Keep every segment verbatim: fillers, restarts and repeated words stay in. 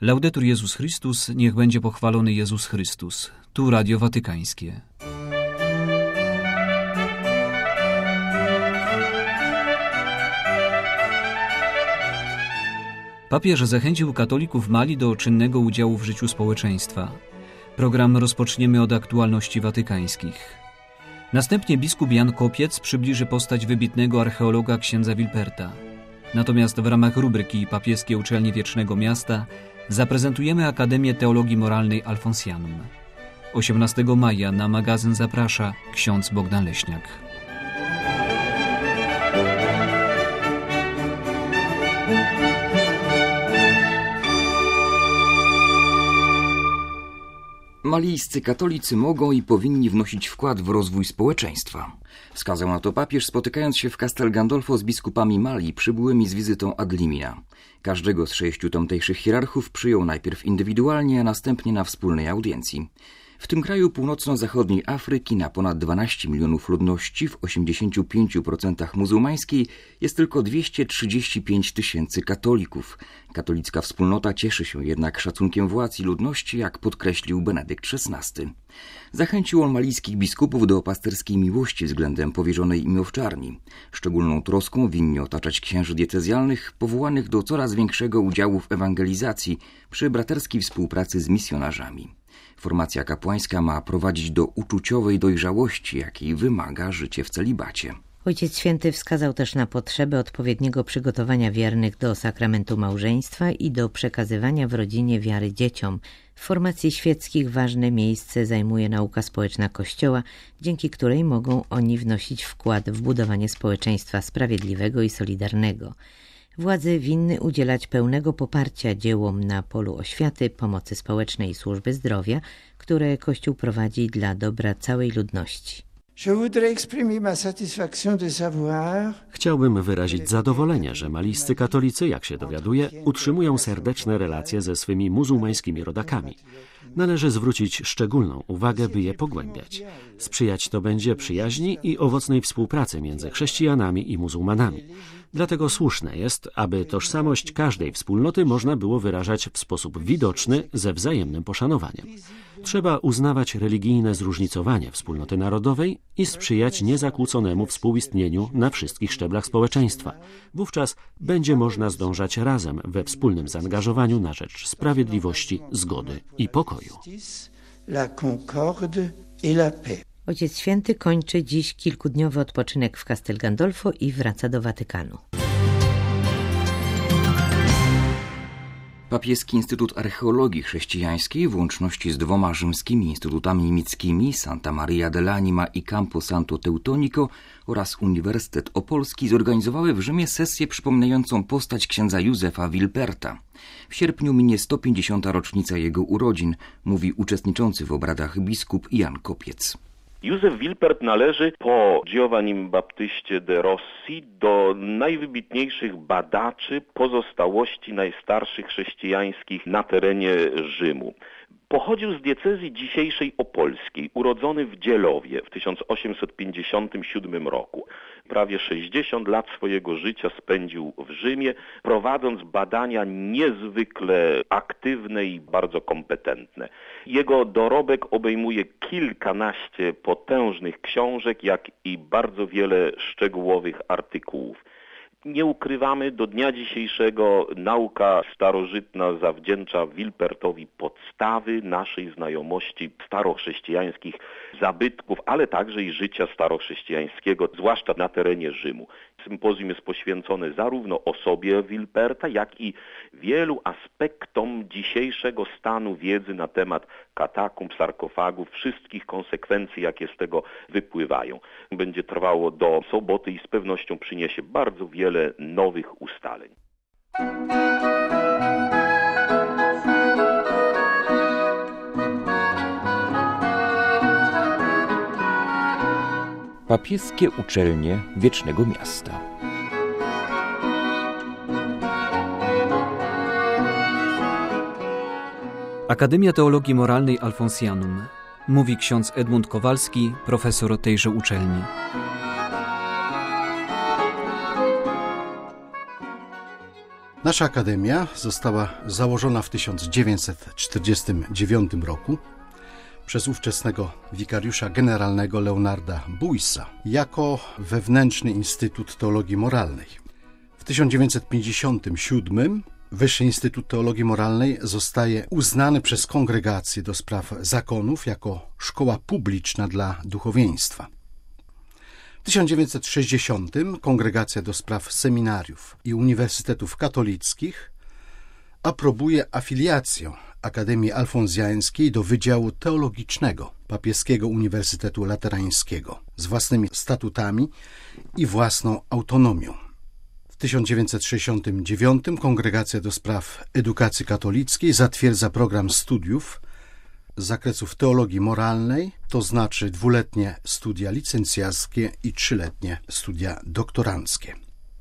Laudetur Jezus Chrystus, niech będzie pochwalony Jezus Chrystus. Tu Radio Watykańskie. Papież zachęcił katolików Mali do czynnego udziału w życiu społeczeństwa. Program rozpoczniemy od aktualności watykańskich. Następnie biskup Jan Kopiec przybliży postać wybitnego archeologa księdza Wilperta. Natomiast w ramach rubryki Papieskie Uczelnie Wiecznego Miasta zaprezentujemy Akademię Teologii Moralnej Alfonsjanum. osiemnastego maja na magazyn zaprasza ksiądz Bogdan Leśniak. Malijscy katolicy mogą i powinni wnosić wkład w rozwój społeczeństwa. Wskazał na to papież, spotykając się w Castel Gandolfo z biskupami Mali przybyłymi z wizytą ad limina. Każdego z sześciu tamtejszych hierarchów przyjął najpierw indywidualnie, a następnie na wspólnej audiencji. W tym kraju północno-zachodniej Afryki na ponad dwanaście milionów ludności, w osiemdziesięciu pięciu procentach muzułmańskiej, jest tylko dwieście trzydzieści pięć tysięcy katolików. Katolicka wspólnota cieszy się jednak szacunkiem władz i ludności, jak podkreślił Benedykt szesnasty. Zachęcił on malijskich biskupów do pasterskiej miłości względem powierzonej im owczarni. Szczególną troską winni otaczać księży diecezjalnych, powołanych do coraz większego udziału w ewangelizacji przy braterskiej współpracy z misjonarzami. Formacja kapłańska ma prowadzić do uczuciowej dojrzałości, jakiej wymaga życie w celibacie. Ojciec Święty wskazał też na potrzebę odpowiedniego przygotowania wiernych do sakramentu małżeństwa i do przekazywania w rodzinie wiary dzieciom. W formacji świeckich ważne miejsce zajmuje nauka społeczna Kościoła, dzięki której mogą oni wnosić wkład w budowanie społeczeństwa sprawiedliwego i solidarnego. Władze winny udzielać pełnego poparcia dziełom na polu oświaty, pomocy społecznej i służby zdrowia, które Kościół prowadzi dla dobra całej ludności. Chciałbym wyrazić zadowolenie, że malijscy katolicy, jak się dowiaduję, utrzymują serdeczne relacje ze swymi muzułmańskimi rodakami. Należy zwrócić szczególną uwagę, by je pogłębiać. Sprzyjać to będzie przyjaźni i owocnej współpracy między chrześcijanami i muzułmanami. Dlatego słuszne jest, aby tożsamość każdej wspólnoty można było wyrażać w sposób widoczny, ze wzajemnym poszanowaniem. Trzeba uznawać religijne zróżnicowanie wspólnoty narodowej i sprzyjać niezakłóconemu współistnieniu na wszystkich szczeblach społeczeństwa. Wówczas będzie można zdążać razem we wspólnym zaangażowaniu na rzecz sprawiedliwości, zgody i pokoju. Ojciec Święty kończy dziś kilkudniowy odpoczynek w Castel Gandolfo i wraca do Watykanu. Papieski Instytut Archeologii Chrześcijańskiej w łączności z dwoma rzymskimi instytutami niemieckimi Santa Maria dell'Anima i Campo Santo Teutonico oraz Uniwersytet Opolski zorganizowały w Rzymie sesję przypominającą postać księdza Józefa Wilperta. W sierpniu minie sto pięćdziesiąta rocznica jego urodzin, mówi uczestniczący w obradach biskup Jan Kopiec. Józef Wilpert należy po Giovannim Baptyście de Rossi do najwybitniejszych badaczy pozostałości najstarszych chrześcijańskich na terenie Rzymu. Pochodził z diecezji dzisiejszej opolskiej, urodzony w Dzielowie w tysiąc osiemset pięćdziesiątym siódmym roku. Prawie sześćdziesiąt lat swojego życia spędził w Rzymie, prowadząc badania niezwykle aktywne i bardzo kompetentne. Jego dorobek obejmuje kilkanaście potężnych książek, jak i bardzo wiele szczegółowych artykułów. Nie ukrywamy, do dnia dzisiejszego nauka starożytna zawdzięcza Wilpertowi podstawy naszej znajomości starochrześcijańskich zabytków, ale także i życia starochrześcijańskiego, zwłaszcza na terenie Rzymu. Sympozjum jest poświęcone zarówno osobie Wilperta, jak i wielu aspektom dzisiejszego stanu wiedzy na temat katakumb, sarkofagów, wszystkich konsekwencji, jakie z tego wypływają. Będzie trwało do soboty i z pewnością przyniesie bardzo wiele nowych ustaleń. Papieskie Uczelnie Wiecznego Miasta. Akademia Teologii Moralnej Alfonsjanum. Mówi ksiądz Edmund Kowalski, profesor tejże uczelni. Nasza akademia została założona w tysiąc dziewięćset czterdziestym dziewiątym roku przez ówczesnego wikariusza generalnego Leonarda Buysa jako wewnętrzny Instytut Teologii Moralnej. W tysiąc dziewięćset pięćdziesiątym siódmym Wyższy Instytut Teologii Moralnej zostaje uznany przez Kongregację do Spraw Zakonów jako szkoła publiczna dla duchowieństwa. W tysiąc dziewięćset sześćdziesiątym Kongregacja do Spraw Seminariów i Uniwersytetów Katolickich aprobuje afiliację Akademii Alfonsjańskiej do Wydziału Teologicznego Papieskiego Uniwersytetu Laterańskiego z własnymi statutami i własną autonomią. W tysiąc dziewięćset sześćdziesiątym dziewiątym Kongregacja do Spraw Edukacji Katolickiej zatwierdza program studiów z zakresów teologii moralnej, to znaczy dwuletnie studia licencjackie i trzyletnie studia doktoranckie.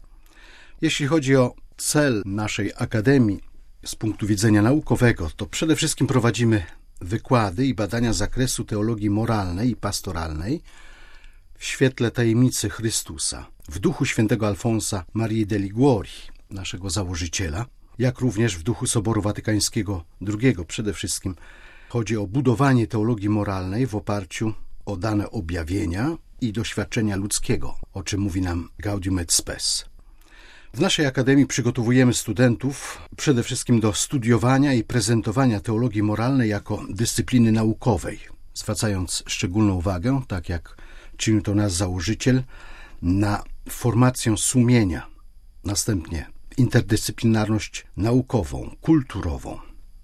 Jeśli chodzi o cel naszej akademii z punktu widzenia naukowego, to przede wszystkim prowadzimy wykłady i badania z zakresu teologii moralnej i pastoralnej w świetle tajemnicy Chrystusa, w duchu świętego Alfonsa Marii de Liguori, naszego założyciela, jak również w duchu Soboru Watykańskiego drugiego. Przede wszystkim chodzi o budowanie teologii moralnej w oparciu o dane objawienia i doświadczenia ludzkiego, o czym mówi nam Gaudium et Spes. W naszej akademii przygotowujemy studentów przede wszystkim do studiowania i prezentowania teologii moralnej jako dyscypliny naukowej, zwracając szczególną uwagę, tak jak czynił to nasz założyciel, na formację sumienia, następnie interdyscyplinarność naukową, kulturową.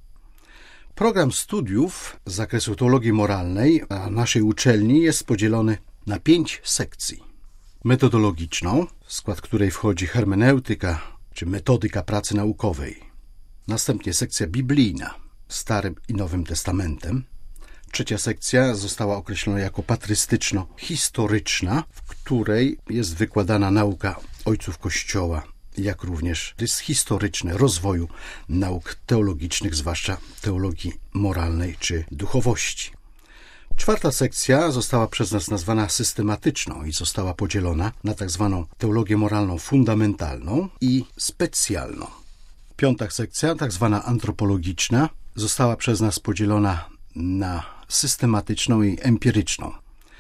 Program studiów z zakresu teologii moralnej na naszej uczelni jest podzielony na pięć sekcji. Metodologiczną, w skład której wchodzi hermeneutyka czy metodyka pracy naukowej. Następnie sekcja biblijna, Starym i Nowym Testamentem. Trzecia sekcja została określona jako patrystyczno-historyczna, w której jest wykładana nauka ojców Kościoła, jak również rys historyczny rozwoju nauk teologicznych, zwłaszcza teologii moralnej czy duchowości. Czwarta sekcja została przez nas nazwana systematyczną i została podzielona na tak zwaną teologię moralną fundamentalną i specjalną. Piąta sekcja, tak zwana antropologiczna, została przez nas podzielona na systematyczną i empiryczną.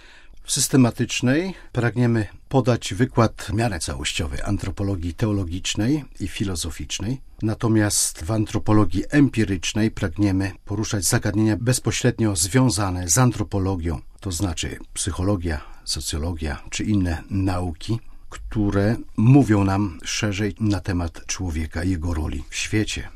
W systematycznej pragniemy podać wykład w miarę całościowy antropologii teologicznej i filozoficznej, natomiast w antropologii empirycznej pragniemy poruszać zagadnienia bezpośrednio związane z antropologią, to znaczy psychologia, socjologia czy inne nauki, które mówią nam szerzej na temat człowieka i jego roli w świecie.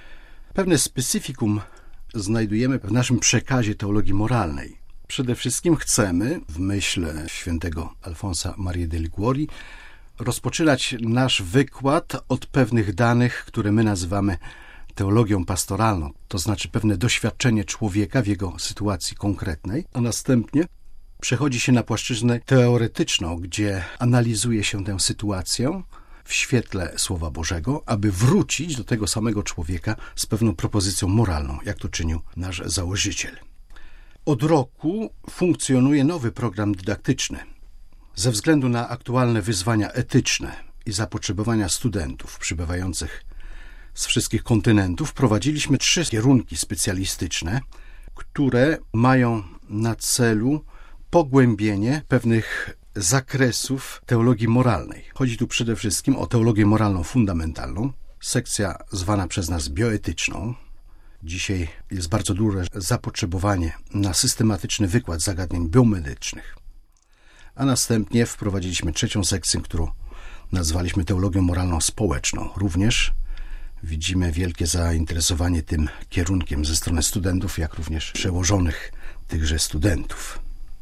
Pewne specyfikum znajdujemy w naszym przekazie teologii moralnej. Przede wszystkim chcemy, w myśl świętego Alfonsa Marii de Liguori, rozpoczynać nasz wykład od pewnych danych, które my nazywamy teologią pastoralną, to znaczy pewne doświadczenie człowieka w jego sytuacji konkretnej, a następnie przechodzi się na płaszczyznę teoretyczną, gdzie analizuje się tę sytuację w świetle Słowa Bożego, aby wrócić do tego samego człowieka z pewną propozycją moralną, jak to czynił nasz założyciel. Od roku funkcjonuje nowy program dydaktyczny. Ze względu na aktualne wyzwania etyczne i zapotrzebowania studentów przybywających z wszystkich kontynentów prowadziliśmy trzy kierunki specjalistyczne, które mają na celu pogłębienie pewnych zakresów teologii moralnej. Chodzi tu przede wszystkim o teologię moralną fundamentalną, sekcja zwana przez nas bioetyczną. Dzisiaj jest bardzo duże zapotrzebowanie na systematyczny wykład zagadnień biomedycznych. A następnie wprowadziliśmy trzecią sekcję, którą nazwaliśmy teologią moralną społeczną. Również widzimy wielkie zainteresowanie tym kierunkiem ze strony studentów, jak również przełożonych tychże studentów.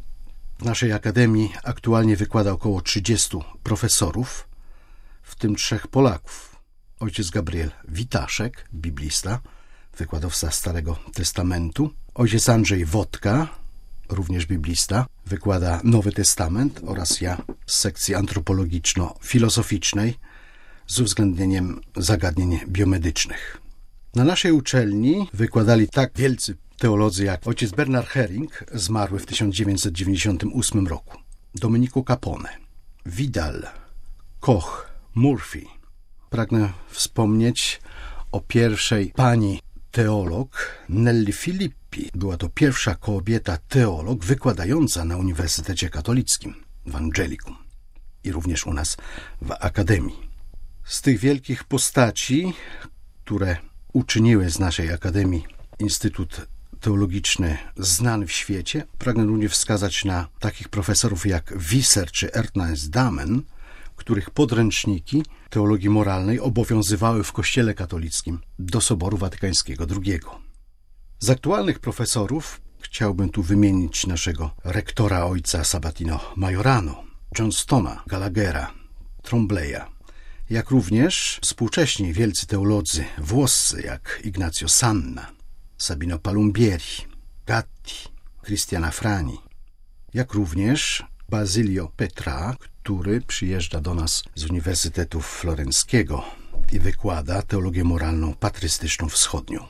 W naszej akademii aktualnie wykłada około trzydziestu profesorów, w tym trzech Polaków. Ojciec Gabriel Witaszek, biblista, wykładowca Starego Testamentu. Ojciec Andrzej Wodka, również biblista, wykłada Nowy Testament, oraz ja z sekcji antropologiczno-filozoficznej z uwzględnieniem zagadnień biomedycznych. Na naszej uczelni wykładali tak wielcy teolodzy jak ojciec Bernard Hering, zmarły w tysiąc dziewięćset dziewięćdziesiątym ósmym roku, Domenico Capone, Vidal, Koch, Murphy, pragnę wspomnieć o pierwszej pani teolog Nelly Filippi. Była to pierwsza kobieta teolog wykładająca na Uniwersytecie Katolickim w Angelicum i również u nas w Akademii. Z tych wielkich postaci, które uczyniły z naszej Akademii Instytut Teologiczny znany w świecie, pragnę również wskazać na takich profesorów jak Visser czy Ernest Damen, których podręczniki teologii moralnej obowiązywały w Kościele katolickim do Soboru Watykańskiego drugiego. Z aktualnych profesorów chciałbym tu wymienić naszego rektora ojca Sabatino Majorano, Johnstona, Gallaghera, Trombleya, jak również współcześni wielcy teolodzy włoscy jak Ignazio Sanna, Sabino Palumbieri, Gatti, Cristiana Frani, jak również Basilio Petra, który przyjeżdża do nas z Uniwersytetu Florenckiego i wykłada teologię moralną patrystyczną wschodnią.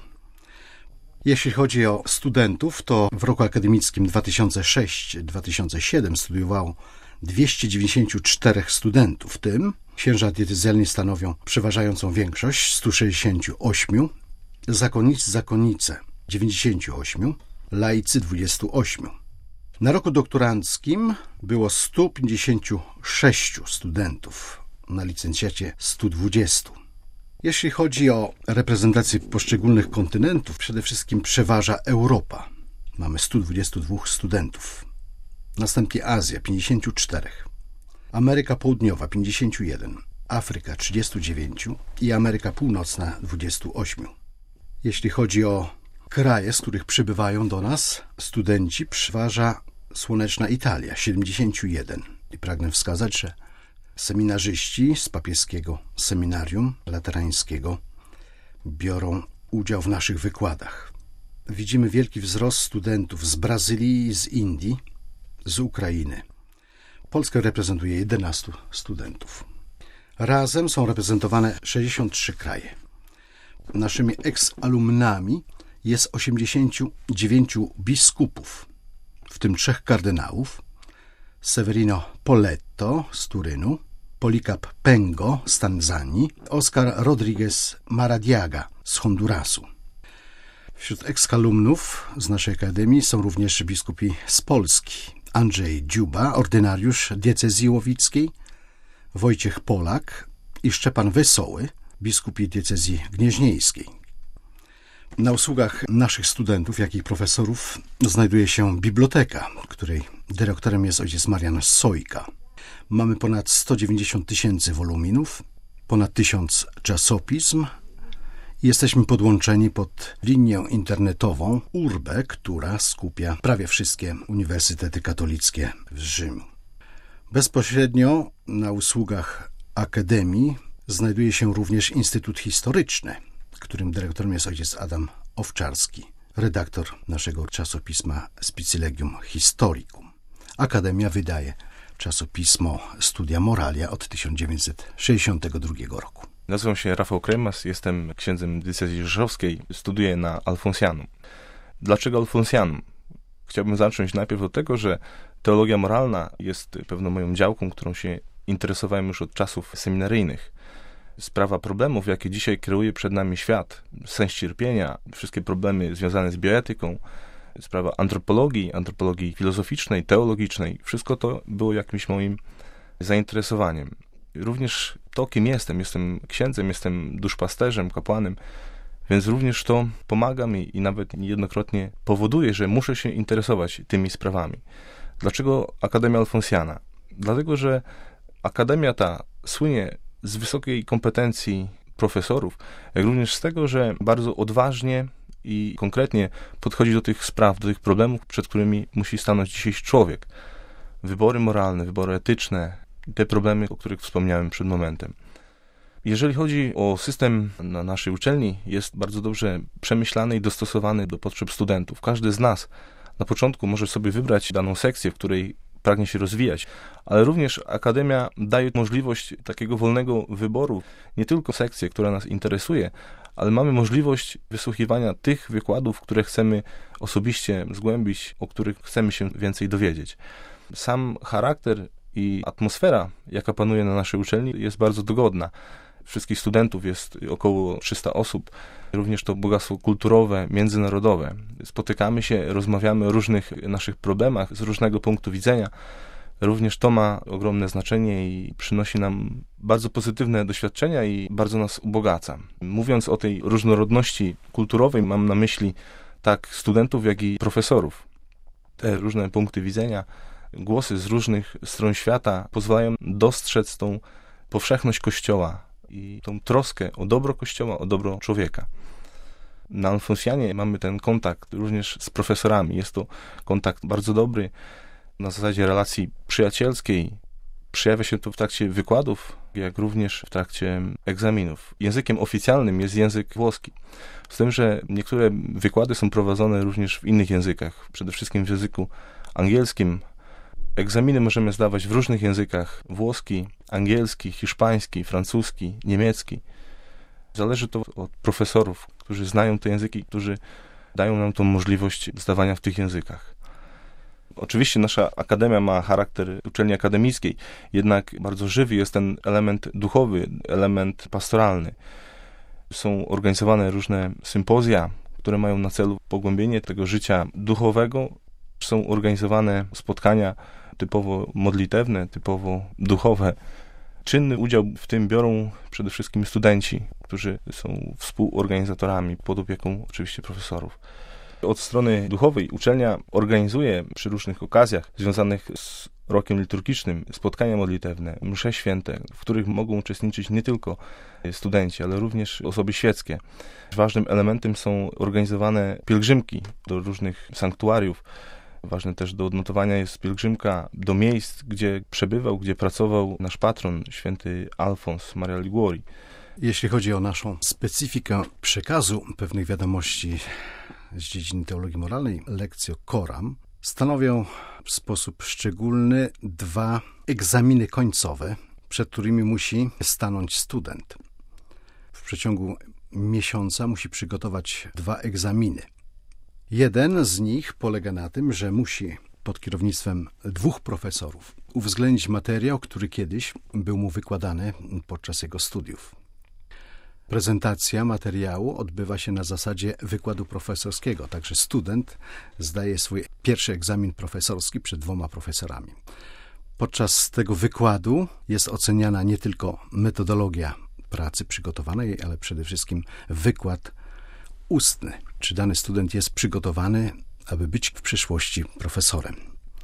Jeśli chodzi o studentów, to w roku akademickim dwa tysiące szósty do dwa tysiące siódmego studiowało dwieście dziewięćdziesiąt cztery studentów, w tym księża diecezjalni stanowią przeważającą większość, sto sześćdziesiąt osiem, zakonnicy, zakonnice dziewięćdziesiąt osiem, laicy dwadzieścia osiem. Na roku doktoranckim było sto pięćdziesiąt sześć studentów, na licencjacie sto dwadzieścia. Jeśli chodzi o reprezentację poszczególnych kontynentów, przede wszystkim przeważa Europa. Mamy sto dwadzieścia dwóch studentów. Następnie Azja pięćdziesiąt cztery, Ameryka Południowa pięćdziesiąt jeden, Afryka trzydzieści dziewięć i Ameryka Północna dwadzieścia osiem. Jeśli chodzi o kraje, z których przybywają do nas studenci, przeważa słoneczna Italia siedemdziesiąt jeden. I pragnę wskazać, że seminarzyści z papieskiego seminarium laterańskiego biorą udział w naszych wykładach. Widzimy wielki wzrost studentów z Brazylii i z Indii, z Ukrainy. Polskę reprezentuje jedenastu studentów. Razem są reprezentowane sześćdziesiąt trzy kraje. Naszymi ex-alumnami jest osiemdziesięciu dziewięciu biskupów, w tym trzech kardynałów: Severino Poletto z Turynu, Policap Pengo z Tanzanii, Oscar Rodriguez Maradiaga z Hondurasu. Wśród ex-alumnów z naszej akademii są również biskupi z Polski: Andrzej Dziuba, ordynariusz diecezji łowickiej, Wojciech Polak i Szczepan Wesoły, biskupi diecezji gnieźnieńskiej. Na usługach naszych studentów, jak i profesorów znajduje się biblioteka, której dyrektorem jest ojciec Marian Sojka. Mamy ponad sto dziewięćdziesiąt tysięcy woluminów, ponad tysiąc czasopism i jesteśmy podłączeni pod linię internetową Urbe, która skupia prawie wszystkie uniwersytety katolickie w Rzymu. Bezpośrednio na usługach Akademii znajduje się również Instytut Historyczny, którym dyrektorem jest ojciec Adam Owczarski, redaktor naszego czasopisma Spicilegium Historicum. Akademia wydaje czasopismo Studia Moralia od tysiąc dziewięćset sześćdziesiątego drugiego roku. Nazywam się Rafał Kremas, jestem księdzem diecezji rzeszowskiej, studiuję na Alfonsjanum. Dlaczego Alfonsjanum? Chciałbym zacząć najpierw od tego, że teologia moralna jest pewną moją działką, którą się interesowałem już od czasów seminaryjnych. Sprawa problemów, jakie dzisiaj kreuje przed nami świat, sens cierpienia, wszystkie problemy związane z bioetyką, sprawa antropologii, antropologii filozoficznej, teologicznej, wszystko to było jakimś moim zainteresowaniem. Również to, kim jestem, jestem księdzem, jestem duszpasterzem, kapłanem, więc również to pomaga mi i nawet niejednokrotnie powoduje, że muszę się interesować tymi sprawami. Dlaczego Akademia Alfonsjana? Dlatego, że Akademia ta słynie z wysokiej kompetencji profesorów, jak również z tego, że bardzo odważnie i konkretnie podchodzi do tych spraw, do tych problemów, przed którymi musi stanąć dzisiejszy człowiek. Wybory moralne, wybory etyczne, te problemy, o których wspomniałem przed momentem. Jeżeli chodzi o system na naszej uczelni, jest bardzo dobrze przemyślany i dostosowany do potrzeb studentów. Każdy z nas na początku może sobie wybrać daną sekcję, w której pragnie się rozwijać, ale również Akademia daje możliwość takiego wolnego wyboru, nie tylko sekcję, która nas interesuje, ale mamy możliwość wysłuchiwania tych wykładów, które chcemy osobiście zgłębić, o których chcemy się więcej dowiedzieć. Sam charakter i atmosfera, jaka panuje na naszej uczelni, jest bardzo dogodna. wszystkich studentów jest około trzysta osób. Również to bogactwo kulturowe, międzynarodowe. Spotykamy się, rozmawiamy o różnych naszych problemach z różnego punktu widzenia. Również to ma ogromne znaczenie i przynosi nam bardzo pozytywne doświadczenia i bardzo nas ubogaca. Mówiąc o tej różnorodności kulturowej, mam na myśli tak studentów, jak i profesorów. Te różne punkty widzenia, głosy z różnych stron świata pozwalają dostrzec tą powszechność Kościoła i tą troskę o dobro Kościoła, o dobro człowieka. Na Alfonsjanie mamy ten kontakt również z profesorami. Jest to kontakt bardzo dobry, na zasadzie relacji przyjacielskiej. Przejawia się to w trakcie wykładów, jak również w trakcie egzaminów. Językiem oficjalnym jest język włoski. Z tym, że niektóre wykłady są prowadzone również w innych językach, przede wszystkim w języku angielskim. Egzaminy możemy zdawać w różnych językach: włoski, angielski, hiszpański, francuski, niemiecki. Zależy to od profesorów, którzy znają te języki, którzy dają nam tą możliwość zdawania w tych językach. Oczywiście nasza akademia ma charakter uczelni akademickiej, jednak bardzo żywy jest ten element duchowy, element pastoralny. Są organizowane różne sympozja, które mają na celu pogłębienie tego życia duchowego. Są organizowane spotkania typowo modlitewne, typowo duchowe. Czynny udział w tym biorą przede wszystkim studenci, którzy są współorganizatorami pod opieką oczywiście profesorów. Od strony duchowej uczelnia organizuje przy różnych okazjach związanych z rokiem liturgicznym spotkania modlitewne, msze święte, w których mogą uczestniczyć nie tylko studenci, ale również osoby świeckie. Ważnym elementem są organizowane pielgrzymki do różnych sanktuariów. Ważne też do odnotowania jest pielgrzymka do miejsc, gdzie przebywał, gdzie pracował nasz patron, święty Alfons Maria Liguori. Jeśli chodzi o naszą specyfikę przekazu pewnych wiadomości z dziedziny teologii moralnej, lekcjo coram stanowią w sposób szczególny dwa egzaminy końcowe, przed którymi musi stanąć student. W przeciągu miesiąca musi przygotować dwa egzaminy. Jeden z nich polega na tym, że musi pod kierownictwem dwóch profesorów uwzględnić materiał, który kiedyś był mu wykładany podczas jego studiów. Prezentacja materiału odbywa się na zasadzie wykładu profesorskiego, także student zdaje swój pierwszy egzamin profesorski przed dwoma profesorami. Podczas tego wykładu jest oceniana nie tylko metodologia pracy przygotowanej, ale przede wszystkim wykład ustny. Czy dany student jest przygotowany, aby być w przyszłości profesorem.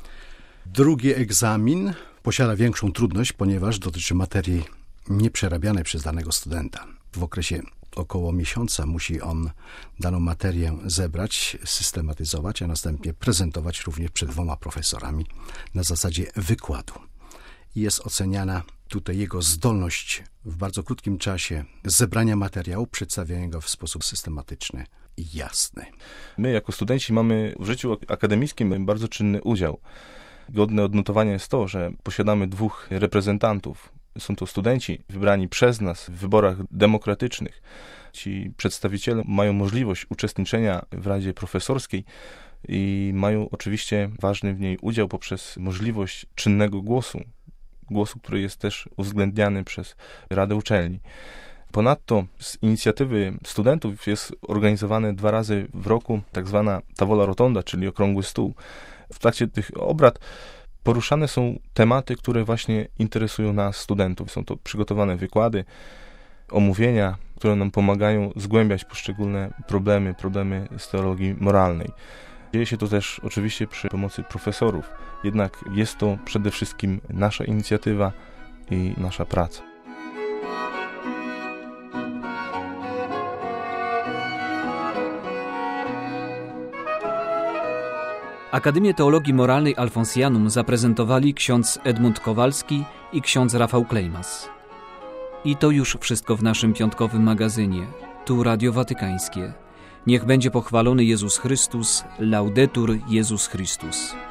Drugi egzamin posiada większą trudność, ponieważ dotyczy materii nieprzerabianej przez danego studenta. W okresie około miesiąca musi on daną materię zebrać, systematyzować, a następnie prezentować również przed dwoma profesorami na zasadzie wykładu. I jest oceniana tutaj jego zdolność w bardzo krótkim czasie zebrania materiału, przedstawiania go w sposób systematyczny i jasny. My jako studenci mamy w życiu akademickim bardzo czynny udział. Godne odnotowania jest to, że posiadamy dwóch reprezentantów. Są to studenci wybrani przez nas w wyborach demokratycznych. Ci przedstawiciele mają możliwość uczestniczenia w Radzie Profesorskiej i mają oczywiście ważny w niej udział poprzez możliwość czynnego głosu. Głosu, który jest też uwzględniany przez Radę Uczelni. Ponadto z inicjatywy studentów jest organizowane dwa razy w roku tak zwana tavola rotonda, czyli okrągły stół. W trakcie tych obrad poruszane są tematy, które właśnie interesują nas, studentów. Są to przygotowane wykłady, omówienia, które nam pomagają zgłębiać poszczególne problemy, problemy z teologii moralnej. Dzieje się to też oczywiście przy pomocy profesorów, jednak jest to przede wszystkim nasza inicjatywa i nasza praca. Akademię Teologii Moralnej Alfonsjanum zaprezentowali ksiądz Edmund Kowalski i ksiądz Rafał Klejmas. I to już wszystko w naszym piątkowym magazynie. Tu Radio Watykańskie. Niech będzie pochwalony Jezus Chrystus, Laudetur Jezus Chrystus.